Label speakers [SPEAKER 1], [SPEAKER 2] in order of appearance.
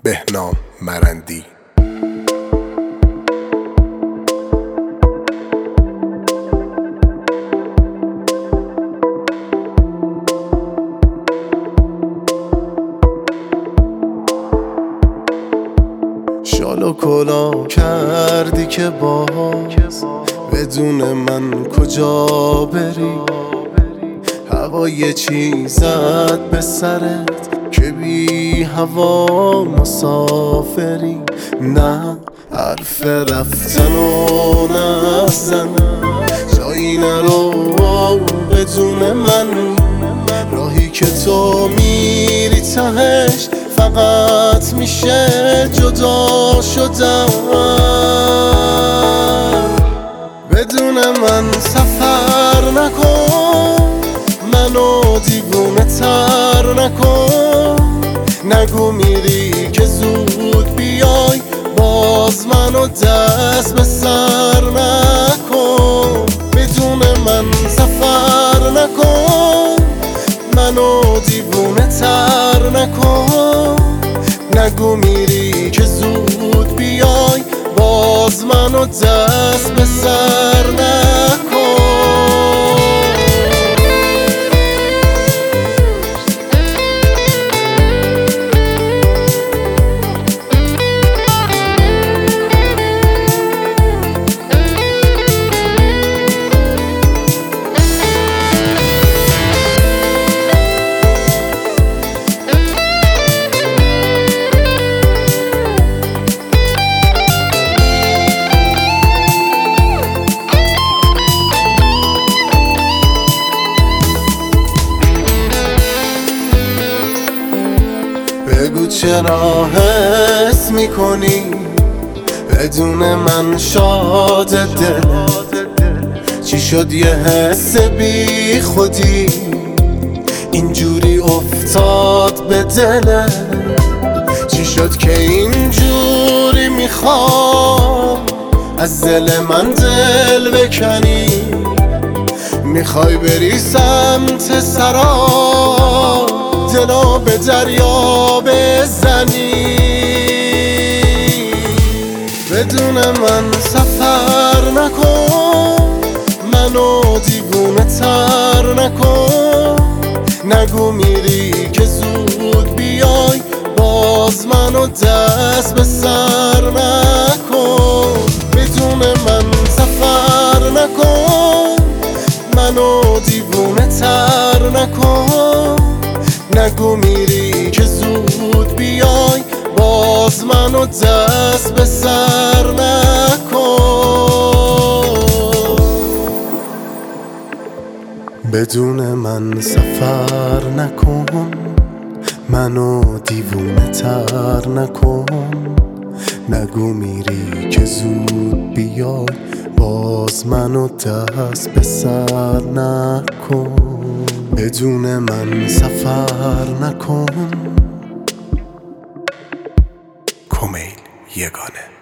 [SPEAKER 1] بهنام مرندی. شال و کلا کردی که باز بدون من کجا بری. هوا یه چیزت به سرت که بی هوا مسافری. نه حرف رفتن و نزن، جایی نرو بدون من. راهی که تو میری تهش فقط میشه جدا شدن. بدون من سفر نکن، منو دیوونه تر نکن. نگو میری که زود بیای، باز منو دست به سر نکن. بدون من سفر نکن، منو دیوونه تر نکن. نگو میری که زود بیای، باز منو دست به سر نکن. بگو چرا حس میکنی بدون من شاد دلت؟ چی شد یه حس بی خودی اینجوری افتاد به دلت؟ چی شد که اینجوری میخوام از دل من دل بکنی؟ میخوای بری سمت سرا، دلو به دریا بزنی. بدون من سفر نکن، منو دیوونه تر نکن. نگو میری که زود بیای، باز منو دست به سر نکن. بدون من سفر نکن، منو دیوونه تر نکن. نگو میری که زود بیای، باز منو دست به سر نکن. بدون من سفر نکن، منو دیوونه تر نکن. نگو میری که زود بیای، باز منو دست به سر نکن. بدون من سفر نکن. کمیل یگانه.